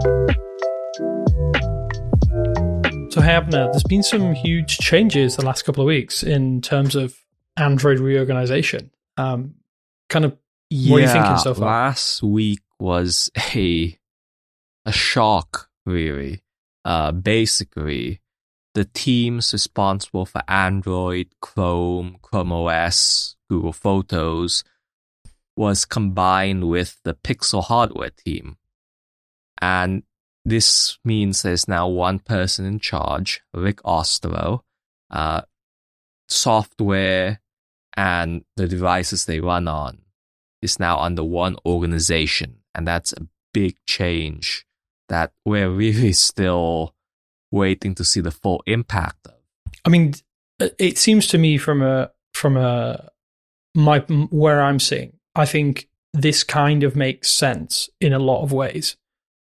So, hey, Abner, there's been some huge changes the last couple of weeks in terms of Android reorganization. What are you thinking so far? Last week was a shock, really. Basically, the teams responsible for Android, Chrome OS, Google Photos was combined with the Pixel hardware team. And this means there's now one person in charge, Rick Ostro. Software and the devices they run on is now under one organization. And that's a big change that we're really still waiting to see the full impact of. I mean, it seems to me from where I'm seeing, I think this kind of makes sense in a lot of ways.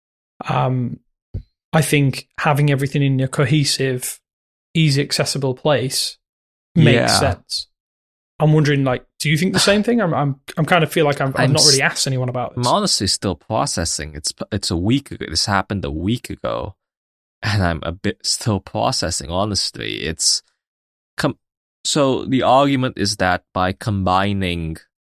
I think having everything in a cohesive, easy, accessible place makes sense. I'm wondering, do you think the same thing? I'm kind of feel like I've not really asked anyone about this. I'm honestly still processing. It's a week ago. This happened a week ago, and I'm a bit still processing. Honestly, so the argument is that by combining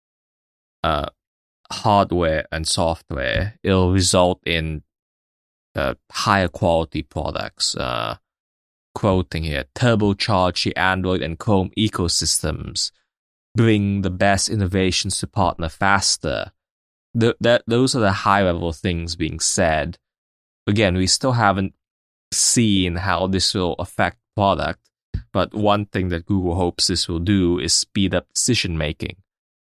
hardware and software, it'll result in higher quality products. Quoting here, turbocharge the Android and Chrome ecosystems, bring the best innovations to partner faster. Those are the high-level things being said. Again, we still haven't seen how this will affect product, but one thing that Google hopes this will do is speed up decision-making.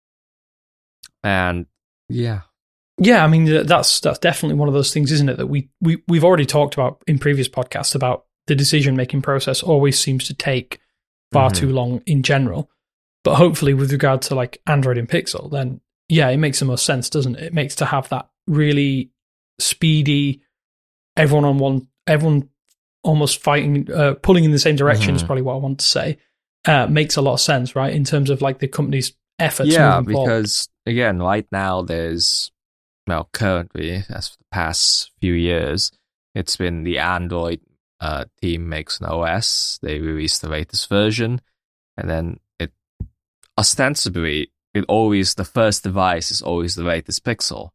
And, yeah. Yeah, I mean, that's definitely one of those things, isn't it, that we've already talked about in previous podcasts about the decision-making process always seems to take far too long in general. But hopefully with regard to Android and Pixel, then yeah, it makes the most sense, doesn't it? It makes to have that really speedy, everyone almost fighting, pulling in the same direction is probably what I want to say. Makes a lot of sense, right? In terms of the company's efforts. Yeah, because again, right now there's, currently, as for the past few years, it's been the Android team makes an OS. They release the latest version, and then ostensibly, the first device is always the latest Pixel.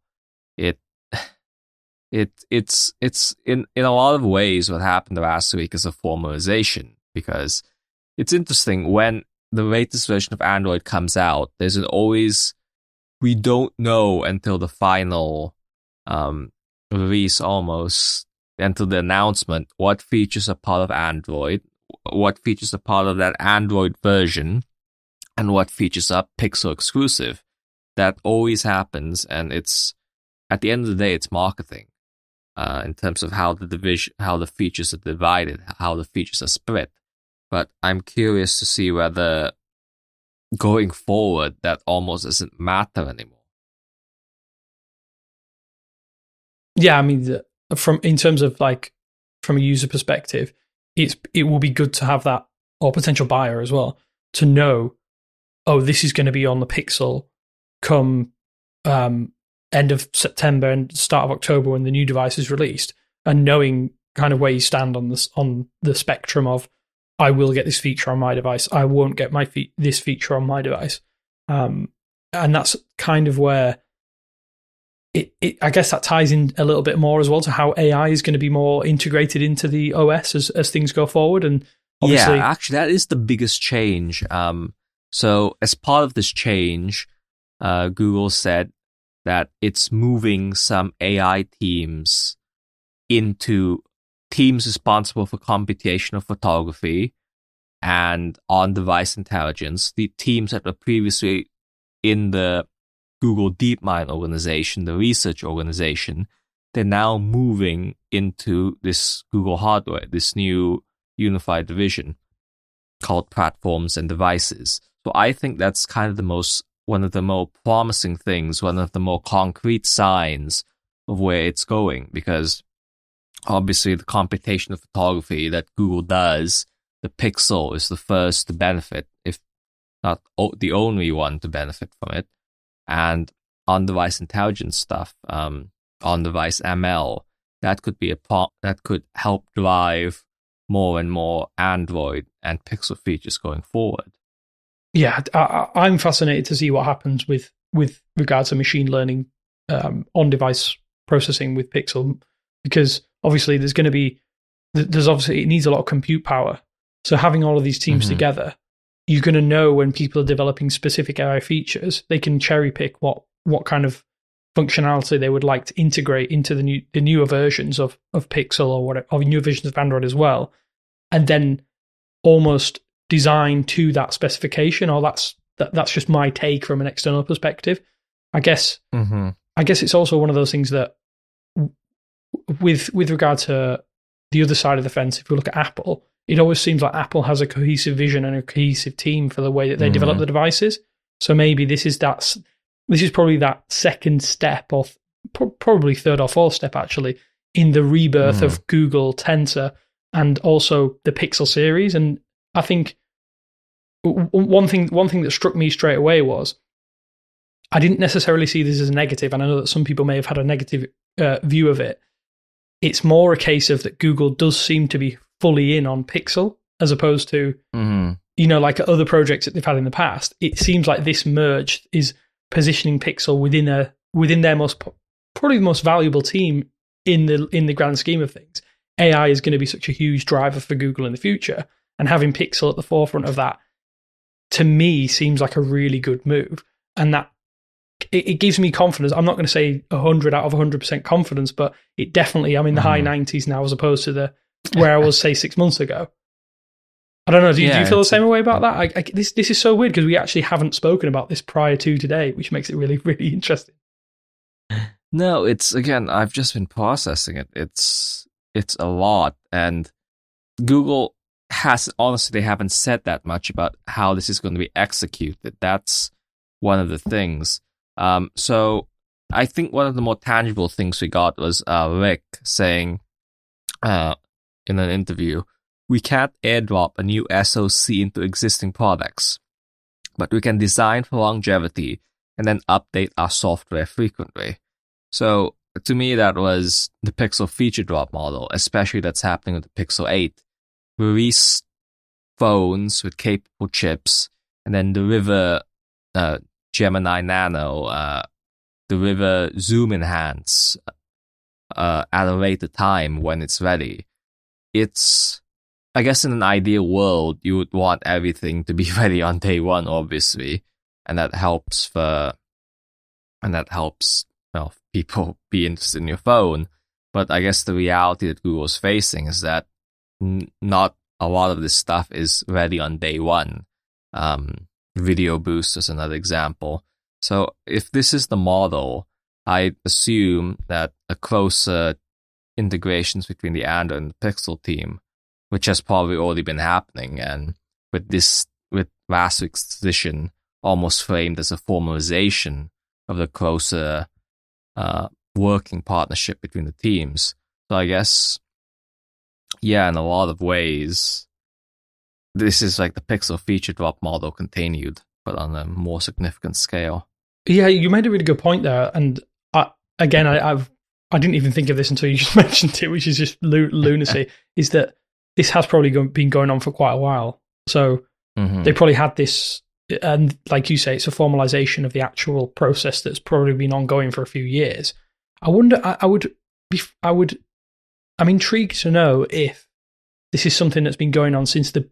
It's in a lot of ways what happened last week is a formalization, because it's interesting when the latest version of Android comes out, we don't know until the final release almost, until the announcement, what features are part of Android, what features are part of that Android version, and what features are Pixel exclusive. That always happens, and it's, at the end of the day, it's marketing. In terms of how the features are divided, how the features are split. But I'm curious to see whether going forward that almost doesn't matter anymore. Yeah, I mean, in terms of from a user perspective, it will be good to have that, or potential buyer as well, to know, oh, this is going to be on the Pixel come end of September and start of October when the new device is released, and knowing kind of where you stand on the spectrum of, I will get this feature on my device, I won't get this feature on my device, and that's kind of where I guess that ties in a little bit more as well to how AI is going to be more integrated into the OS as things go forward. And obviously, yeah, actually, that is the biggest change. So as part of this change, Google said that it's moving some AI teams into teams responsible for computational photography and on-device intelligence. The teams that were previously in the Google DeepMind organization, the research organization, they're now moving into this Google hardware, this new unified division called Platforms and Devices. So I think that's kind of one of the more promising things, one of the more concrete signs of where it's going, because obviously the computational photography that Google does, the Pixel is the first to benefit, if not the only one to benefit from it. And on-device intelligence stuff, on-device ML, that could be that could help drive more and more Android and Pixel features going forward. Yeah, I'm fascinated to see what happens with regards to machine learning on-device processing with Pixel, because obviously it needs a lot of compute power. So having all of these teams together, you're going to know when people are developing specific AI features, they can cherry pick what kind of functionality they would like to integrate into the newer versions of Pixel or newer versions of Android as well, and then almost design to that specification. Or that's just my take from an external perspective. I guess it's also one of those things that with regard to the other side of the fence, if we look at Apple, it always seems like Apple has a cohesive vision and a cohesive team for the way that they develop the devices. So maybe this is probably that second step, or probably third or fourth step actually, in the rebirth of Google Tensor and also the Pixel series. And I think one thing that struck me straight away was I didn't necessarily see this as a negative, and I know that some people may have had a negative view of it. It's more a case of that Google does seem to be fully in on Pixel, as opposed to, like other projects that they've had in the past. It seems like this merge is positioning Pixel within their probably the most valuable team in the grand scheme of things. AI is going to be such a huge driver for Google in the future, and having Pixel at the forefront of that, to me, seems like a really good move. And that it gives me confidence. I'm not going to say 100 out of 100% confidence, but it definitely, I'm in the high 90s now, as opposed to where I was, say, 6 months ago. I don't know. Do you feel the same way about that? This is so weird because we actually haven't spoken about this prior to today, which makes it really, really interesting. No, I've just been processing it. It's a lot, and Google they haven't said that much about how this is going to be executed. That's one of the things. So I think one of the more tangible things we got was Rick saying in an interview, we can't airdrop a new SoC into existing products, but we can design for longevity and then update our software frequently. So to me, that was the Pixel feature drop model, especially that's happening with the Pixel 8. We release phones with capable chips and then deliver Gemini Nano, deliver Zoom Enhance at a later time when it's ready. I guess in an ideal world, you would want everything to be ready on day one, obviously, and that helps people be interested in your phone. But I guess the reality that Google's facing is that not a lot of this stuff is ready on day one. Video Boost is another example. So if this is the model, I assume that a closer integrations between the Android and the Pixel team, which has probably already been happening, and with last week's decision almost framed as a formalization of the closer working partnership between the teams. So I guess, in a lot of ways, this is like the Pixel feature drop model continued, but on a more significant scale. Yeah, you made a really good point there, and I didn't even think of this until you just mentioned it, which is just lunacy. Is that this has probably been going on for quite a while? So they probably had this, and like you say, it's a formalization of the actual process that's probably been ongoing for a few years. I wonder. I'm intrigued to know if this is something that's been going on since the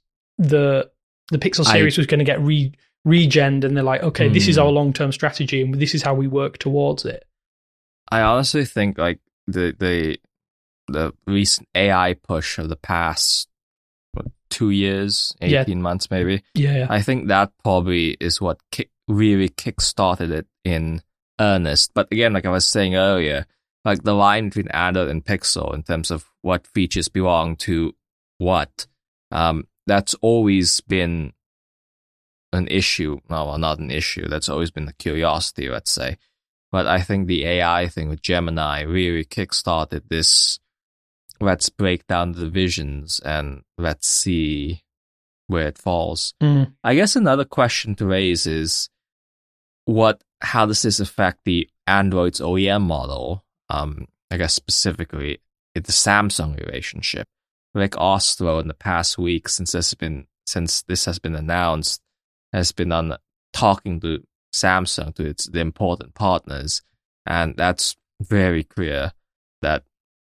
Pixel series was going to get regened, and they're like, okay, this is our long-term strategy, and this is how we work towards it. I honestly think like the recent AI push of the past 2 years, 18 months maybe. Yeah. I think that probably is what really kickstarted it in earnest. But again, like I was saying earlier, like the line between Android and Pixel in terms of what features belong to what, that's always been an issue. No, well, not an issue. That's always been a curiosity, let's say. But I think the AI thing with Gemini really kickstarted this. Let's break down the divisions and let's see where it falls. I guess another question to raise is how does this affect the Android's OEM model? I guess specifically in the Samsung relationship. Rick Ostro in the past week, since this has been announced, has been on talking to Samsung, to the important partners, and that's very clear that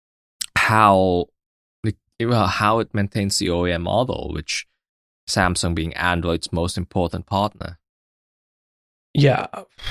how it maintains the OEM model, which Samsung being Android's most important partner. Yeah,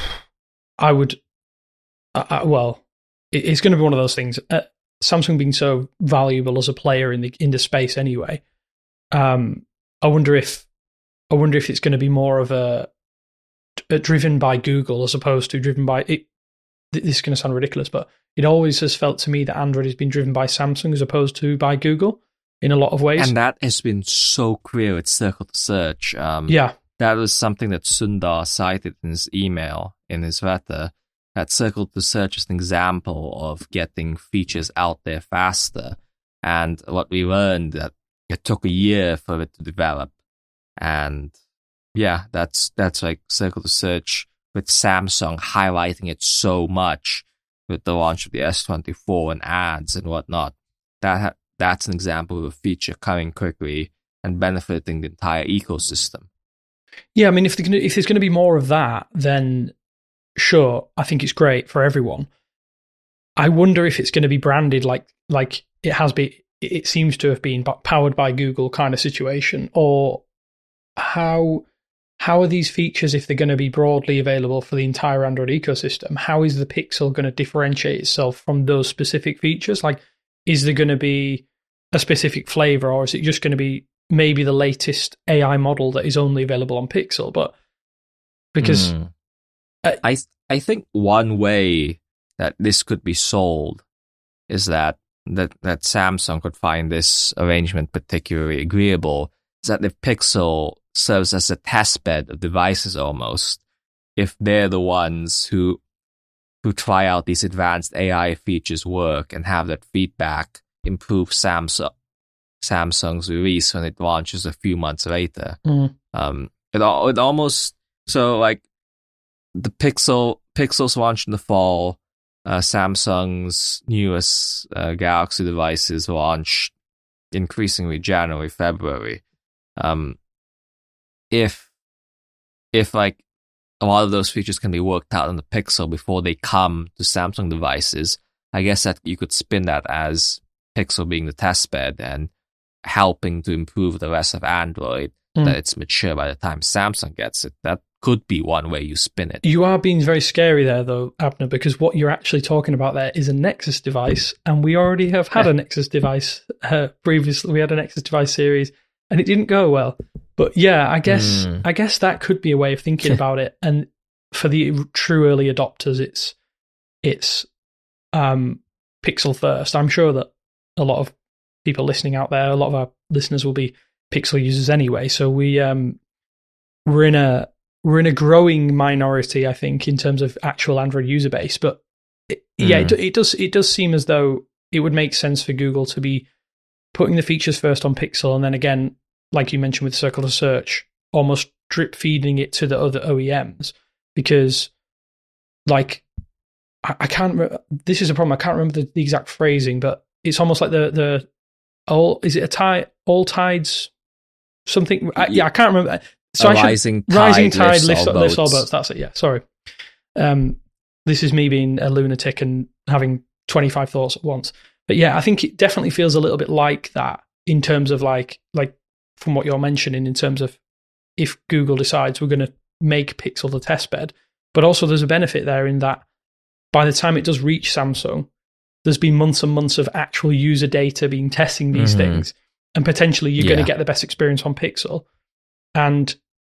I would. Well, it's going to be one of those things. Samsung being so valuable as a player in the space anyway. I wonder if it's going to be more of a driven by Google as opposed to driven by it. This is going to sound ridiculous, but it always has felt to me that Android has been driven by Samsung as opposed to by Google in a lot of ways. And that has been so clear with Circle to Search. Yeah. That was something that Sundar cited in his email, in his letter, that Circle to Search is an example of getting features out there faster. And what we learned, that it took a year for it to develop. And yeah, that's like Circle to Search with Samsung highlighting it so much with the launch of the S24 and ads and whatnot. That's an example of a feature coming quickly and benefiting the entire ecosystem. Yeah, I mean, if there's going to be more of that, then sure, I think it's great for everyone. I wonder if it's going to be branded like it has been. It seems to have been powered by Google kind of situation, or how are these features, if they're going to be broadly available for the entire Android ecosystem, how is the Pixel going to differentiate itself from those specific features? Like, is there going to be a specific flavor, or is it just going to be maybe the latest AI model that is only available on Pixel? But because I think one way that this could be sold is that Samsung could find this arrangement particularly agreeable, is that the Pixel serves as a testbed of devices almost. If they're the ones who try out these advanced AI features work and have that feedback improve Samsung's release when it launches a few months later. It almost, so like the Pixels launched in the fall, Samsung's newest Galaxy devices launched increasingly January, February. If like a lot of those features can be worked out on the Pixel before they come to Samsung devices, I guess that you could spin that as Pixel being the testbed and helping to improve the rest of Android, that it's mature by the time Samsung gets it. That could be one way you spin it. You are being very scary there, though, Abner, because what you're actually talking about there is a Nexus device, and we already have had a Nexus device previously. We had a Nexus device series, and it didn't go well. But yeah, I guess that could be a way of thinking about it. And for the true early adopters, it's Pixel first. I'm sure that a lot of people listening out there, a lot of our listeners will be Pixel users anyway. So we're in a growing minority, I think, in terms of actual Android user base. But it does seem as though it would make sense for Google to be putting the features first on Pixel, and then again, like you mentioned with Circle to Search, almost drip feeding it to the other OEMs. Because, like, I can't remember, this is a problem, I can't remember the exact phrasing, but it's almost like all tides, something, I can't remember. So rising tide lifts all boats. That's it, yeah, sorry. This is me being a lunatic and having 25 thoughts at once. But yeah, I think it definitely feels a little bit like that in terms of like from what you're mentioning, in terms of if Google decides we're going to make Pixel the testbed. But also there's a benefit there in that by the time it does reach Samsung, there's been months and months of actual user data being testing these things, and potentially you're going to get the best experience on Pixel. And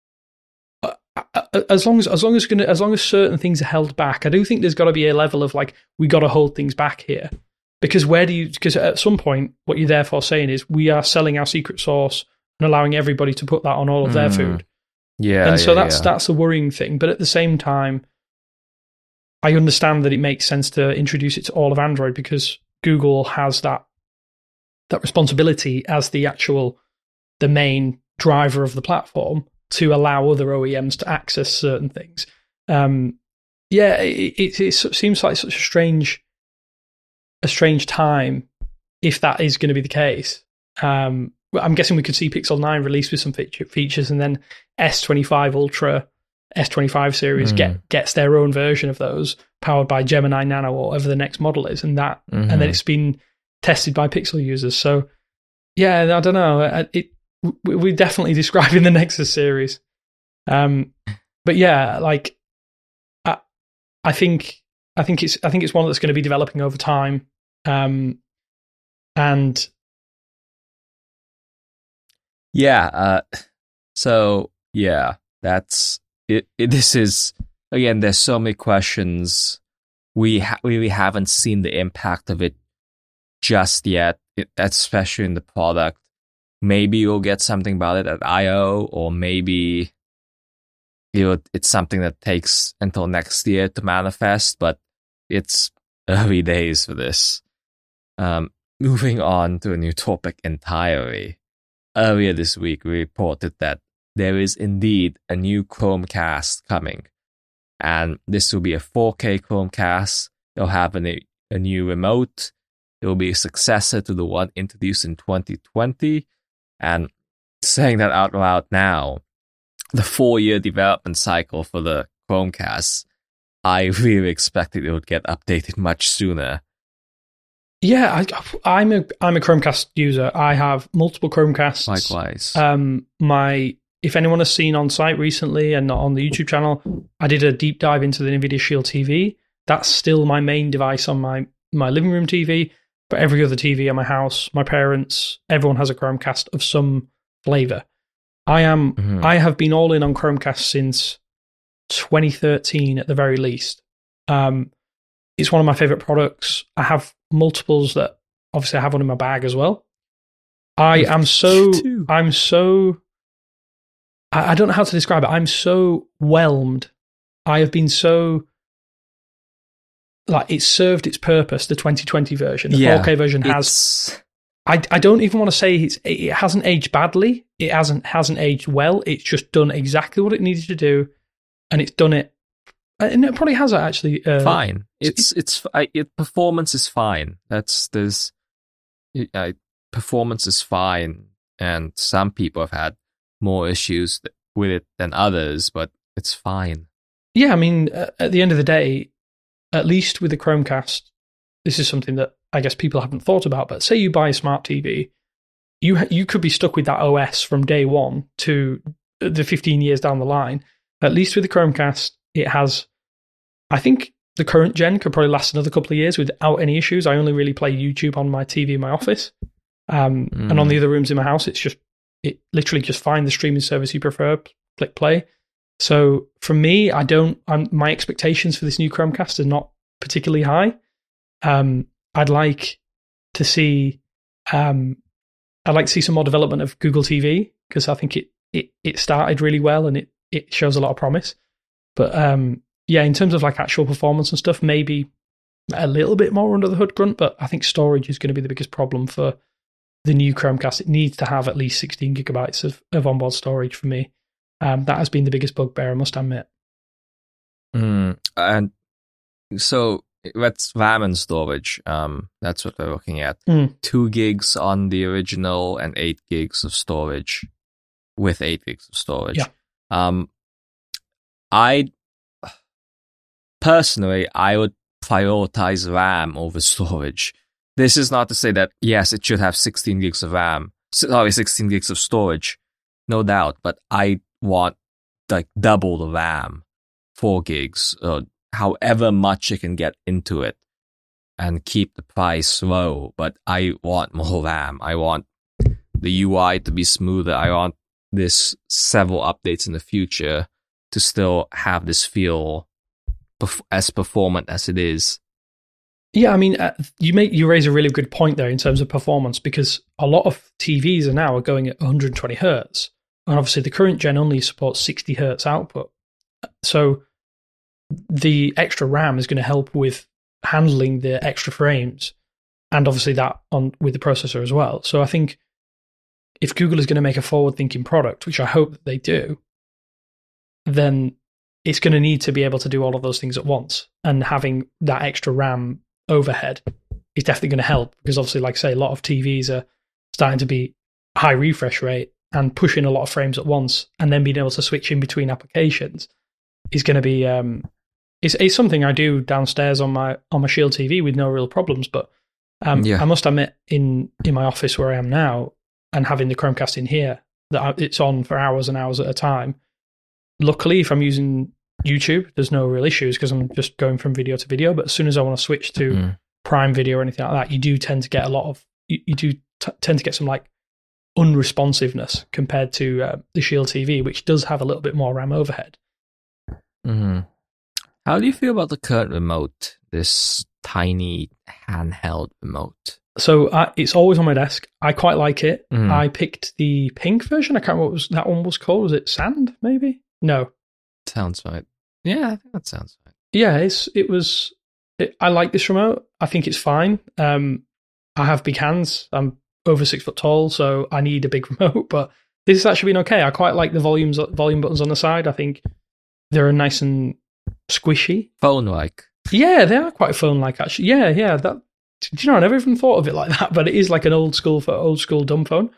as long as certain things are held back, I do think there's got to be a level of like, we got to hold things back here, because at some point what you're therefore saying is we are selling our secret sauce and allowing everybody to put that on all of their food. Yeah, and so that's a worrying thing. But at the same time, I understand that it makes sense to introduce it to all of Android, because Google has that responsibility as the main driver of the platform to allow other OEMs to access certain things. It seems like such a strange a strange time if that is going to be the case. I'm guessing we could see Pixel 9 released with some features, and then S25 Ultra, S25 series gets their own version of those, powered by Gemini Nano or whatever the next model is, and and then it's been tested by Pixel users. So, yeah, I don't know. We're definitely describing the Nexus series. But yeah, like I think it's one that's going to be developing over time. And yeah, so yeah, that's it. This is, again, there's so many questions. We really haven't seen the impact of it just yet, especially in the product. Maybe you'll get something about it at I/O, or maybe it's something that takes until next year to manifest, but it's early days for this. Moving on to a new topic entirely. Earlier this week, we reported that there is indeed a new Chromecast coming. And this will be a 4K Chromecast. It'll have a new remote. It will be a successor to the one introduced in 2020. And saying that out loud now, the 4-year development cycle for the Chromecast, I really expected it would get updated much sooner. Yeah, I'm a Chromecast user. I have multiple Chromecasts. Likewise. If anyone has seen on site recently and on the YouTube channel, I did a deep dive into the NVIDIA Shield TV. That's still my main device on my living room TV. But every other TV in my house, my parents, everyone has a Chromecast of some flavor. I have been all in on Chromecast since 2013 at the very least. It's one of my favorite products. I have multiples that obviously I have one in my bag as well. I don't know how to describe it. I'm so whelmed. I have been so, like, it's served its purpose, the 2020 version. The 4K version has. I don't even want to say it hasn't aged badly. It hasn't aged well. It's just done exactly what it needed to do, and it's done it. And it probably has actually. Fine. Performance is fine. Performance is fine, and some people have had more issues with it than others, but it's fine. Yeah, I mean, at the end of the day, at least with the Chromecast, this is something that I guess people haven't thought about. But say you buy a smart TV, you could be stuck with that OS from day one to the 15 years down the line. At least with the Chromecast, it has. I think the current gen could probably last another couple of years without any issues. I only really play YouTube on my TV in my office, and on the other rooms in my house, it literally just find the streaming service you prefer, click play. So for me, my expectations for this new Chromecast are not particularly high. I'd like to see some more development of Google TV, because I think it started really well and it shows a lot of promise. But yeah, in terms of like actual performance and stuff, maybe a little bit more under the hood grunt, but I think storage is going to be the biggest problem for the new Chromecast. It needs to have at least 16 gigabytes of onboard storage for me. That has been the biggest bugbear, I must admit. And so that's RAM and storage. That's what we're looking at. 2 gigs on the original and 8 gigs of storage with 8 gigs of storage. Yeah. Personally, I would prioritize RAM over storage. This is not to say that, yes, it should have 16 gigs of RAM. 16 gigs of storage, no doubt. But I want like double the RAM, 4 gigs, however much you can get into it, and keep the price low. But I want more RAM. I want the UI to be smoother. I want this several updates in the future to still have this feel as performant as it is. Yeah, I mean, you raise a really good point there in terms of performance, because a lot of TVs are going at 120 hertz, and obviously the current gen only supports 60 hertz output. So the extra RAM is going to help with handling the extra frames, and obviously that with the processor as well. So I think if Google is going to make a forward-thinking product, which I hope that they do, then it's going to need to be able to do all of those things at once, and having that extra RAM overhead is definitely going to help, because obviously, like I say, a lot of TVs are starting to be high refresh rate and pushing a lot of frames at once, and then being able to switch in between applications is going to be it's something I do downstairs on my Shield TV with no real problems. But I must admit, in my office where I am now, and having the Chromecast in here, that it's on for hours and hours at a time. Luckily, if I'm using YouTube, there's no real issues because I'm just going from video to video. But as soon as I want to switch to Prime Video or anything like that, you do tend to get a lot of tend to get some like unresponsiveness compared to the Shield TV, which does have a little bit more RAM overhead. Mm-hmm. How do you feel about the current remote? This tiny handheld remote. So it's always on my desk. I quite like it. I picked the pink version. I can't remember what that one was called. Was it Sand? Maybe. No. Sounds right. Yeah, I think that sounds right. Yeah, I like this remote. I think it's fine. I have big hands. I'm over 6 foot tall, so I need a big remote. But this has actually been okay. I quite like the volume buttons on the side. I think they're nice and squishy. Phone-like. Yeah, they are quite phone-like, actually. Yeah. Do you know, I never even thought of it like that, but it is like an old school dumb phone.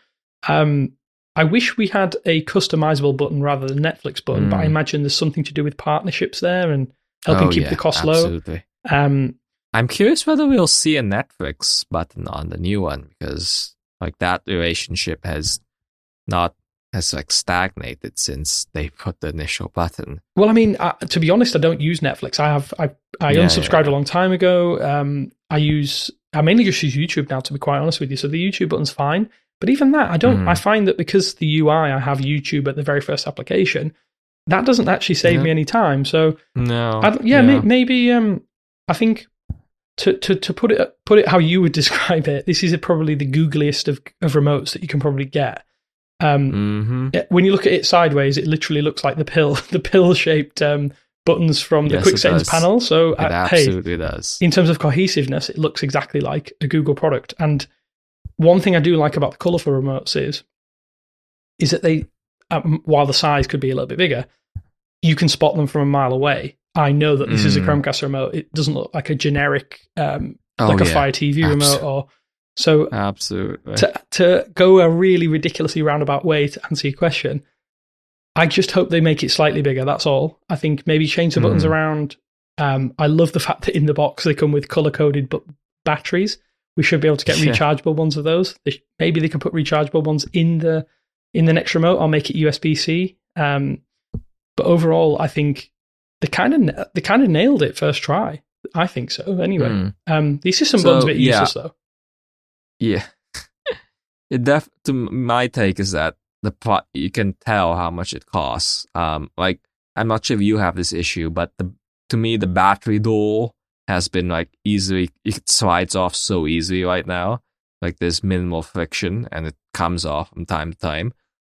I wish we had a customizable button rather than Netflix button, but I imagine there's something to do with partnerships there and helping keep the cost absolutely. Low. I'm curious whether we'll see a Netflix button on the new one, because like that relationship has like stagnated since they put the initial button. Well, I mean, to be honest, I don't use Netflix. I unsubscribed a long time ago. I mainly just use YouTube now, to be quite honest with you. So the YouTube button's fine. But even that, I find that because the UI, I have YouTube at the very first application, that doesn't actually save me any time. So maybe I think to put it how you would describe it, this is probably the googliest of remotes that you can probably get. When you look at it sideways, it literally looks like the pill shaped buttons from the quick settings panel. So it absolutely does. In terms of cohesiveness, it looks exactly like a Google product. And one thing I do like about the colourful remotes is that they, while the size could be a little bit bigger, you can spot them from a mile away. I know that this is a Chromecast remote. It doesn't look like a generic, a Fire TV remote or. So absolutely. To go a really ridiculously roundabout way to answer your question, I just hope they make it slightly bigger. That's all. I think maybe change the buttons around. I love the fact that in the box they come with color-coded batteries. We should be able to get rechargeable ones of those. Maybe they can put rechargeable ones in the next remote. I'll make it USB-C. But overall, I think they kind of nailed it first try. I think so. Anyway, the system button's a bit useless though. Yeah, to my take is that you can tell how much it costs. Like I'm not sure if you have this issue, but to me the battery door has been like it slides off so easily right now. Like there's minimal friction and it comes off from time to time.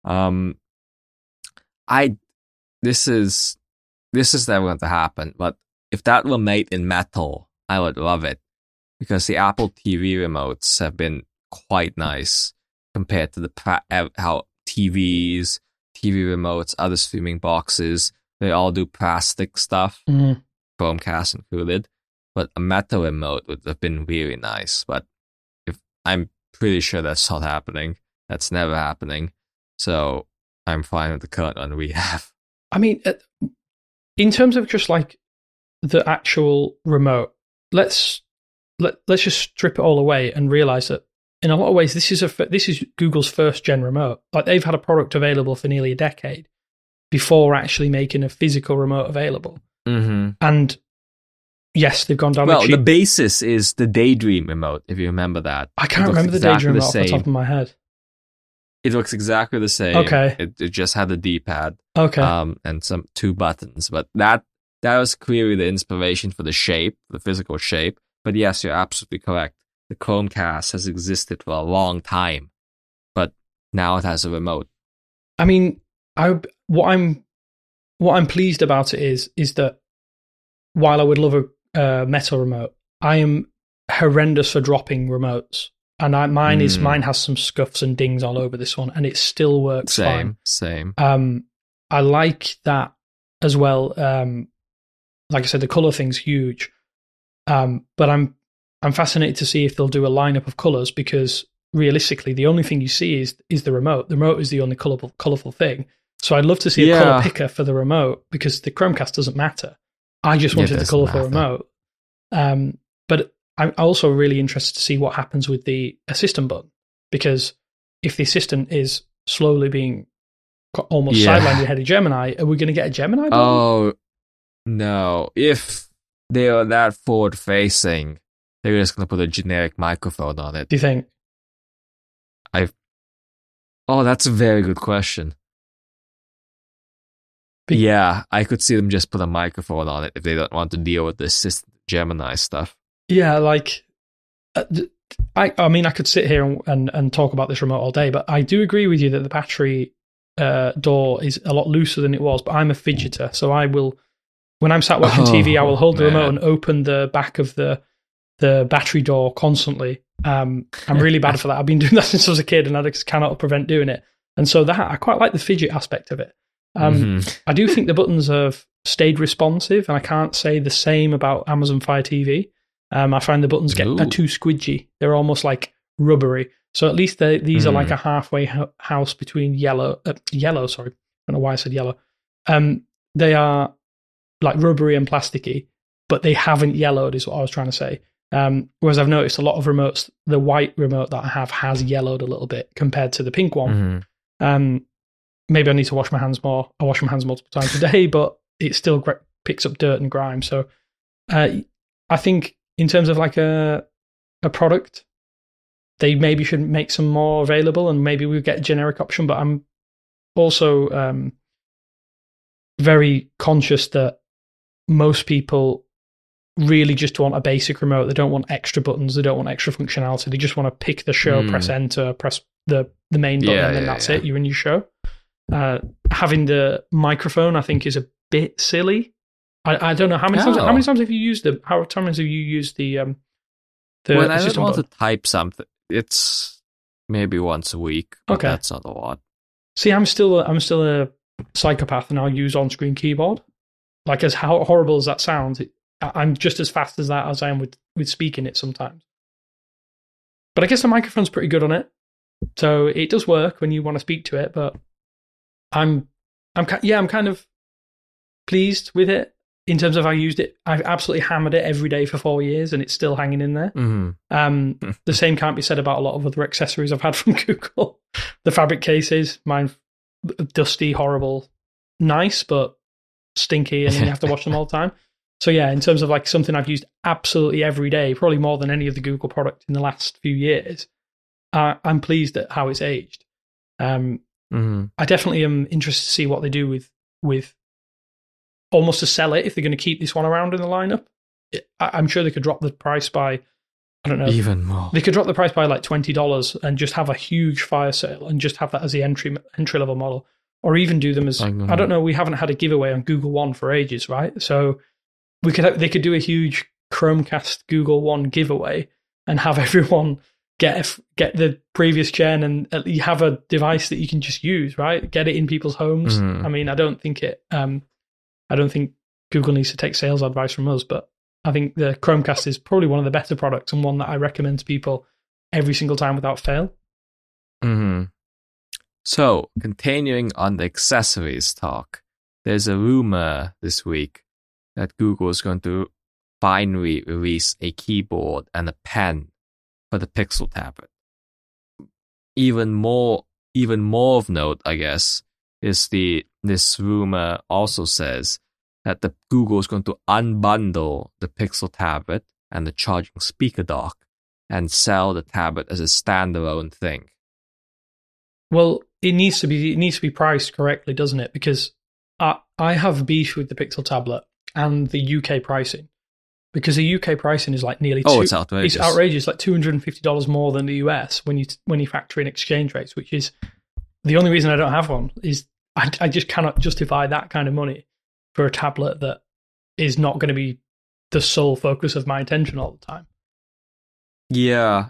This is never going to happen. But if that were made in metal, I would love it, because the Apple TV remotes have been quite nice compared to how TVs, TV remotes, other streaming boxes, they all do plastic stuff, Chromecast included. But a metal remote would have been really nice. But I'm pretty sure that's not happening. That's never happening. So I'm fine with the current one we have. I mean, in terms of just like the actual remote, let's just strip it all away and realize that in a lot of ways this is Google's first gen remote. Like they've had a product available for nearly a decade before actually making a physical remote available. And yes, they've gone down. Well, the basis is the Daydream remote, if you remember that. I can't remember the Daydream remote off the top of my head. It looks exactly the same. Okay. It just had the D-pad. Okay. And some 2 buttons. But that was clearly the inspiration for the shape, the physical shape. But yes, you're absolutely correct. The Chromecast has existed for a long time, but now it has a remote. I mean, what I'm pleased about it is that while I would love a metal remote, I am horrendous for dropping remotes. And mine has some scuffs and dings all over this one, and it still works fine. Same. I like that as well. Like I said, the color thing's huge. But I'm fascinated to see if they'll do a lineup of colors, because realistically, the only thing you see is the remote. The remote is the only colorful thing. So I'd love to see a color picker for the remote, because the Chromecast doesn't matter. I just wanted the colorful remote. But I'm also really interested to see what happens with the assistant button, because if the assistant is slowly being almost sidelined ahead of Gemini, are we going to get a Gemini button? Oh, no. If they are that forward-facing, they're just going to put a generic microphone on it. Do you think? Oh, that's a very good question. Yeah, I could see them just put a microphone on it if they don't want to deal with the assistant Gemini stuff. Yeah, like, I mean, I could sit here and talk about this remote all day, but I do agree with you that the battery door is a lot looser than it was, but I'm a fidgeter, so I will, when I'm sat watching TV, I will hold the remote and open the back of the battery door constantly. I'm really bad for that. I've been doing that since I was a kid, and I just cannot prevent doing it. And so that, I quite like the fidget aspect of it. I do think the buttons have stayed responsive, and I can't say the same about Amazon Fire TV. I find the buttons are too squidgy. They're almost like rubbery. So at least these are like a halfway house between yellow. Sorry, I don't know why I said yellow. They are like rubbery and plasticky, but they haven't yellowed, is what I was trying to say. Whereas I've noticed a lot of remotes, the white remote that I have has yellowed a little bit compared to the pink one. Maybe I need to wash my hands more. I wash my hands multiple times a day, but it still picks up dirt and grime. So I think in terms of like a product, they maybe should make some more available, and maybe we'll get a generic option. But I'm also very conscious that most people really just want a basic remote. They don't want extra buttons. They don't want extra functionality. They just want to pick the show, press enter, press the main button, and then that's it. You're in your show. Having the microphone, I think, is a bit silly. I don't know how many times. How many times have you used the? How many times have you used the? When I don't want to type something, it's maybe once a week. But that's not a lot. See, I'm still a psychopath, and I'll use on-screen keyboard. Like, as how horrible as that sounds, I'm just as fast as that as I am with speaking it sometimes. But I guess the microphone's pretty good on it, so it does work when you want to speak to it. But I'm kind of pleased with it in terms of I used it. I've absolutely hammered it every day for 4 years, and it's still hanging in there. The same can't be said about a lot of other accessories I've had from Google. The fabric cases, mine, dusty, horrible, nice, but stinky, and then you have to wash them all the time. So yeah, in terms of like something I've used absolutely every day, probably more than any of the Google product in the last few years, I'm pleased at how it's aged. I definitely am interested to see what they do with almost to sell it, if they're going to keep this one around in the lineup. I'm sure they could drop the price by, I don't know, even more. They could drop the price by like $20 and just have a huge fire sale and just have that as the entry level model, or even do them as, I don't know. We haven't had a giveaway on Google One for ages, right? So they could do a huge Chromecast Google One giveaway and have everyone get the previous gen, and you have a device that you can just use, right? Get it in people's homes. I mean, I don't think Google needs to take sales advice from us, but I think the Chromecast is probably one of the better products and one that I recommend to people every single time without fail. So, continuing on the accessories talk, there's a rumor this week that Google is going to finally release a keyboard and a pen for the Pixel tablet. Even more of note, I guess, is this rumor also says that the Google is going to unbundle the Pixel tablet and the charging speaker dock and sell the tablet as a standalone thing. Well, it needs to be priced correctly, doesn't it? Because I have beef with the Pixel tablet and the UK pricing. Because the UK pricing is like nearly it's outrageous. It's outrageous, like $250 more than the US when you factor in exchange rates, which is the only reason I don't have one. Is I just cannot justify that kind of money for a tablet that is not going to be the sole focus of my attention all the time. Yeah,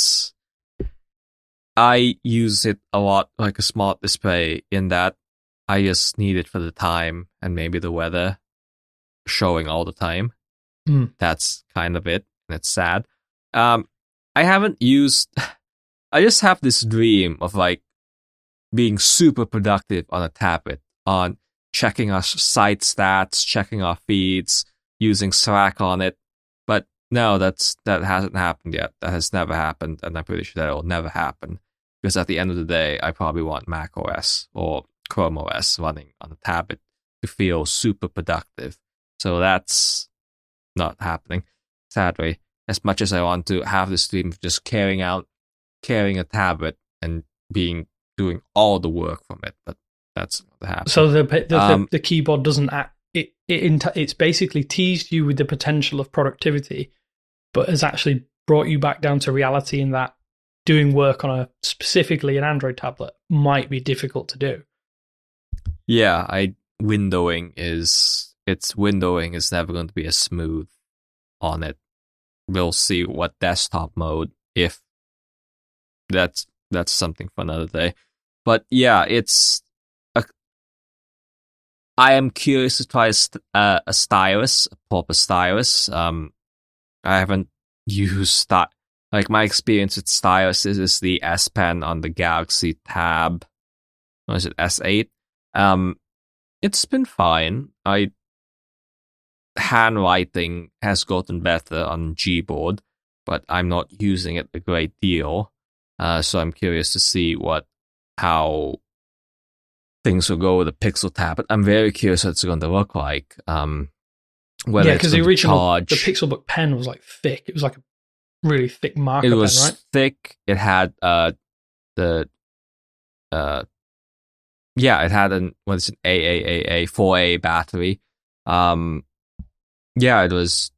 I use it a lot like a smart display in that I just need it for the time and maybe the weather showing all the time. That's kind of it, and it's sad. I haven't used. I just have this dream of like being super productive on a tablet, on checking our site stats, checking our feeds, using Slack on it. But no, that hasn't happened yet. That has never happened, and I'm pretty sure that will never happen. Because at the end of the day, I probably want Mac OS or Chrome OS running on a tablet to feel super productive. So that's not happening, sadly. As much as I want to have this dream of just carrying a tablet and doing all the work from it, but that's not happening. So the keyboard doesn't act. It's basically teased you with the potential of productivity, but has actually brought you back down to reality in that doing work on specifically an Android tablet might be difficult to do. Yeah, windowing is never going to be as smooth on it. We'll see what desktop mode, if that's something for another day. But yeah, I am curious to try a stylus, a proper stylus. I haven't used that. Like, my experience with stylus is the S Pen on the Galaxy Tab. Or is it S8? It's been fine. Handwriting has gotten better on Gboard, but I'm not using it a great deal. So I'm curious to see how things will go with the Pixel Tab. But I'm very curious what it's going to look like. Because the original, the Pixelbook pen was like thick. It was like a really thick marker pen, right? It was thick. It had it had an AAA 4A battery. It was.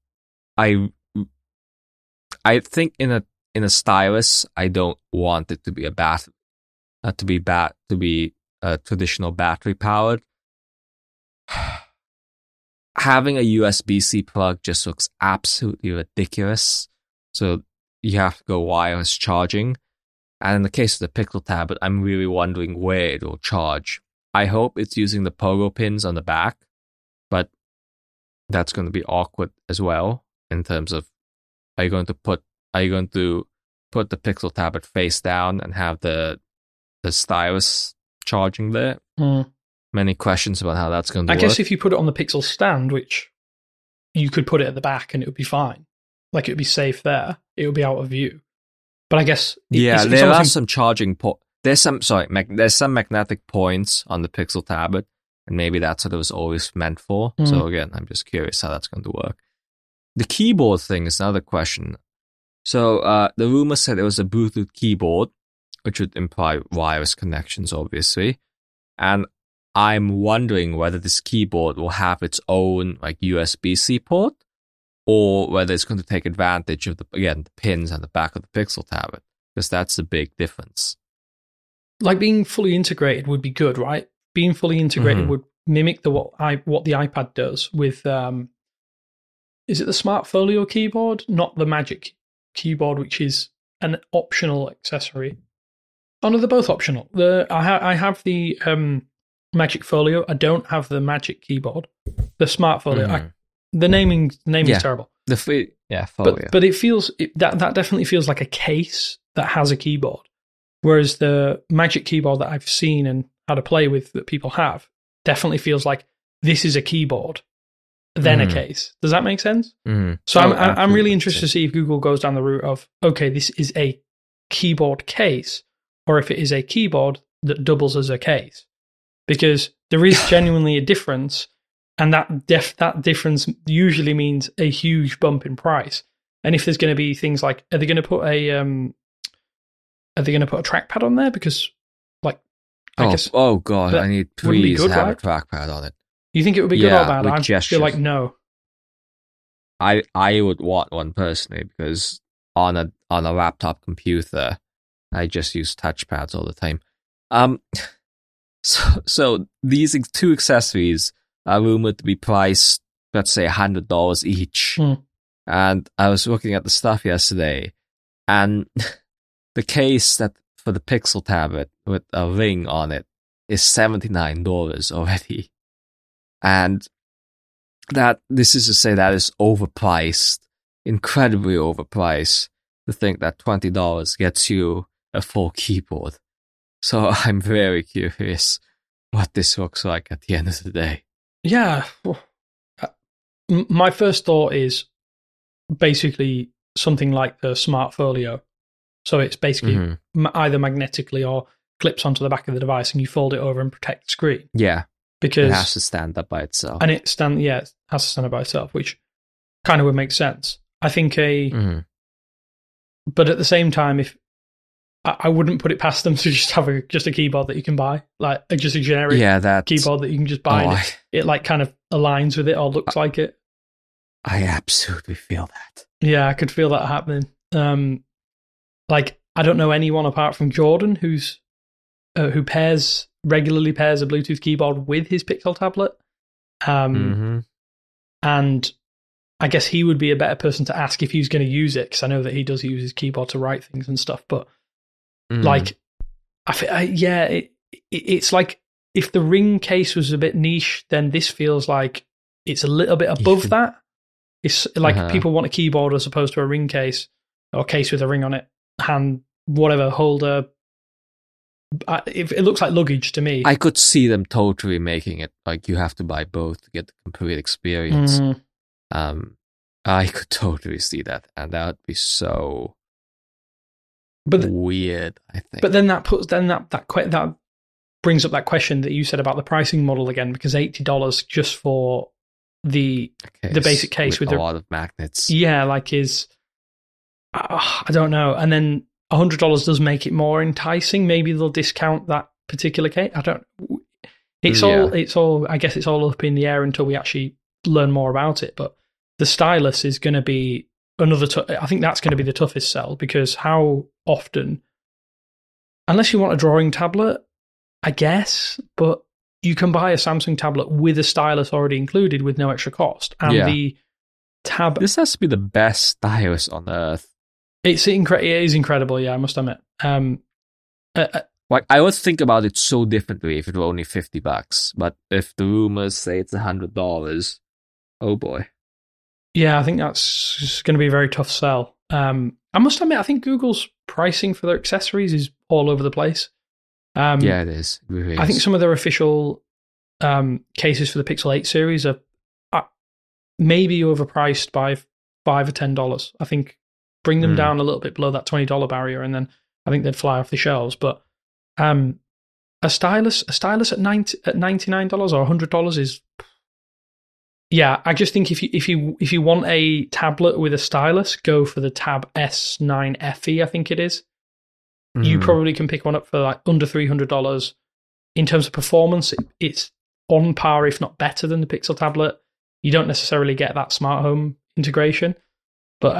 I think in a stylus, I don't want it to be to be traditional battery powered. Having a USB-C plug just looks absolutely ridiculous. So you have to go wireless charging. And in the case of the Pixel Tablet, I'm really wondering where it will charge. I hope it's using the pogo pins on the back, but that's going to be awkward as well in terms of, are you going to put the Pixel Tablet face down and have the stylus charging there? Many questions about how that's going to work. I guess if you put it on the Pixel stand, which you could put it at the back and it would be fine. Like, it would be safe there. It would be out of view. But I guess... there are some charging... There's some magnetic points on the Pixel Tablet, and maybe that's what it was always meant for. So again, I'm just curious how that's going to work. The keyboard thing is another question. So the rumor said it was a Bluetooth keyboard, which would imply wireless connections, obviously. And I'm wondering whether this keyboard will have its own like USB-C port, or whether it's going to take advantage of the pins on the back of the Pixel Tablet, because that's the big difference. Like, being fully integrated would be good, right? Being fully integrated would mimic what the iPad does with, is it the Smart Folio keyboard? Not the Magic keyboard, which is an optional accessory. Oh no, they're both optional. I have the Magic Folio. I don't have the Magic keyboard. The Smart Folio. The naming is terrible. Folio. But it feels that definitely feels like a case that has a keyboard, whereas the Magic keyboard that I've seen and had to play with that people have definitely feels like this is a keyboard, then a case. Does that make sense? So I'm really interested to see if Google goes down the route of, okay, this is a keyboard case, or if it is a keyboard that doubles as a case, because there is genuinely a difference. And that difference usually means a huge bump in price. And if there's going to be things like, are they going to put a trackpad on there? Because, like, I guess. Oh God, I need please good, have a trackpad on it. You think it would be good or bad? I feel like no. I would want one personally, because on a laptop computer, I just use touchpads all the time. So these two accessories are rumored to be priced, let's say, $100 each. And I was looking at the stuff yesterday, and the case that for the Pixel Tablet with a ring on it is $79 already. And this is to say that is overpriced, incredibly overpriced. to think that $20 gets you a full keyboard. So I'm very curious what this looks like at the end of the day. Yeah. My first thought is basically something like the Smart Folio. So it's basically either magnetically or clips onto the back of the device, and you fold it over and protect the screen. Yeah. Because it has to stand up by itself. And it has to stand up by itself, which kind of would make sense. I think but at the same time, if I wouldn't put it past them to just have a keyboard that you can buy, like just a generic keyboard that you can just buy. And it like kind of aligns with it or looks like it. I absolutely feel that. Yeah, I could feel that happening. Like I don't know anyone apart from Jordan who regularly pairs a Bluetooth keyboard with his Pixel tablet. And I guess he would be a better person to ask if he was going to use it, because I know that he does use his keyboard to write things and stuff. But like, it's like if the Ring case was a bit niche, then this feels like it's a little bit above that. It's like people want a keyboard as opposed to a Ring case or case with a ring on it, hand, whatever, holder. It looks like luggage to me. I could see them totally making it like you have to buy both to get the complete experience. I could totally see that, and that would be so weird, I think. But then that brings up that question that you said about the pricing model again, because $80 just for the basic case with a lot of magnets. Yeah, like I don't know. And then $100 does make it more enticing. Maybe they'll discount that particular case. I don't. It's all. I guess it's all up in the air until we actually learn more about it. But the stylus is going to be another. I think that's going to be the toughest sell, because how often, unless you want a drawing tablet, I guess, but you can buy a Samsung tablet with a stylus already included with no extra cost, and the tab. This has to be the best stylus on earth. It is incredible, yeah, I must admit. Like, I would think about it so differently if it were only $50, but if the rumors say it's $100, oh boy. Yeah, I think that's going to be a very tough sell. I must admit, I think Google's pricing for their accessories is all over the place. Yeah, it is. It really is. I think some of their official cases for the Pixel 8 series are maybe overpriced by $5 or $10. I think bring them down a little bit below that $20 barrier, and then I think they'd fly off the shelves. But a stylus at $99 or $100 is, yeah. I just think if you want a tablet with a stylus, go for the Tab S9 FE. I think it is. You probably can pick one up for like under $300. In terms of performance, it's on par, if not better, than the Pixel tablet. You don't necessarily get that smart home integration, but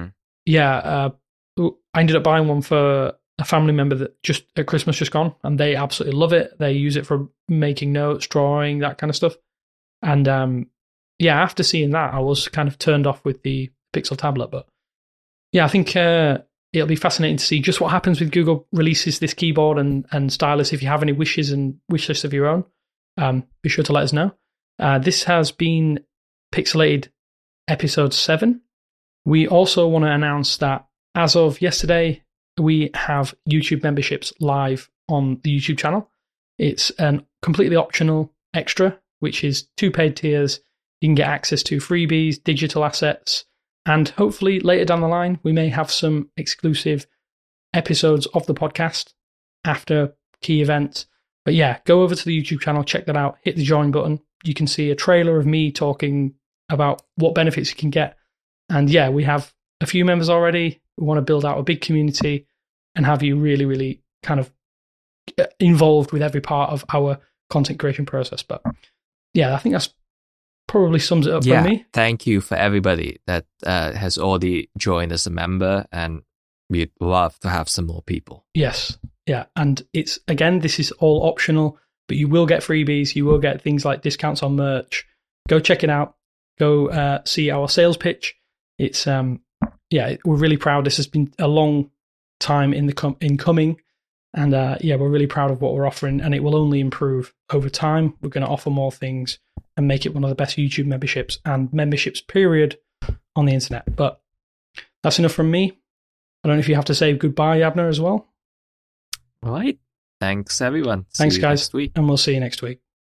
I ended up buying one for a family member that just at Christmas just gone, and they absolutely love it. They use it for making notes, drawing, that kind of stuff. And after seeing that, I was kind of turned off with the Pixel tablet. But yeah, I think it'll be fascinating to see just what happens with Google releases this keyboard and stylus. If you have any wishes and wish lists of your own, be sure to let us know. This has been Pixelated episode 7. We also want to announce that as of yesterday, we have YouTube memberships live on the YouTube channel. It's an completely optional extra, which is 2 paid tiers. You can get access to freebies, digital assets, and hopefully later down the line, we may have some exclusive episodes of the podcast after key events. But yeah, go over to the YouTube channel, check that out, hit the join button. You can see a trailer of me talking about what benefits you can get. And yeah, we have a few members already. We want to build out a big community and have you really, really kind of involved with every part of our content creation process. But yeah, I think that's probably sums it up for me. Thank you for everybody that has already joined as a member, and we'd love to have some more people. Yes. Yeah. And it's, again, this is all optional, but you will get freebies. You will get things like discounts on merch. Go check it out. Go see our sales pitch. It's, we're really proud. This has been a long time in coming. And we're really proud of what we're offering, and it will only improve over time. We're going to offer more things and make it one of the best YouTube memberships and memberships period on the internet. But that's enough from me. I don't know if you have to say goodbye, Abner, as well. All right. Thanks, everyone. Thanks, See you guys. next week. And we'll see you next week.